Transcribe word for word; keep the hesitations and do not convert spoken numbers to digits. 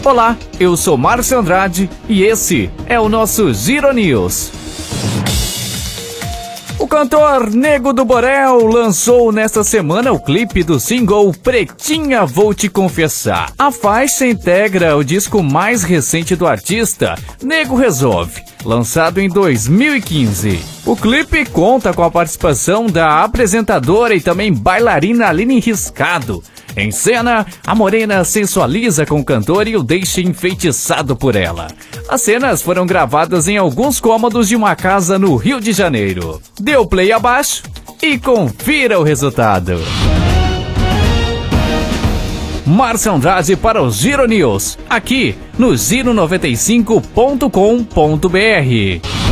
Olá, eu sou Márcio Andrade e esse é o nosso Giro News. O cantor Nego do Borel lançou nesta semana o clipe do single Pretinha Vou Te Confessar. A faixa integra o disco mais recente do artista, Nego Resolve, lançado em dois mil e quinze. O clipe conta com a participação da apresentadora e também bailarina Aline Riscado. Em cena, a morena sensualiza com o cantor e o deixa enfeitiçado por ela. As cenas foram gravadas em alguns cômodos de uma casa no Rio de Janeiro. Dê o play abaixo e confira o resultado. Márcio Andrade para o Giro News, aqui no giro noventa e cinco ponto com ponto br.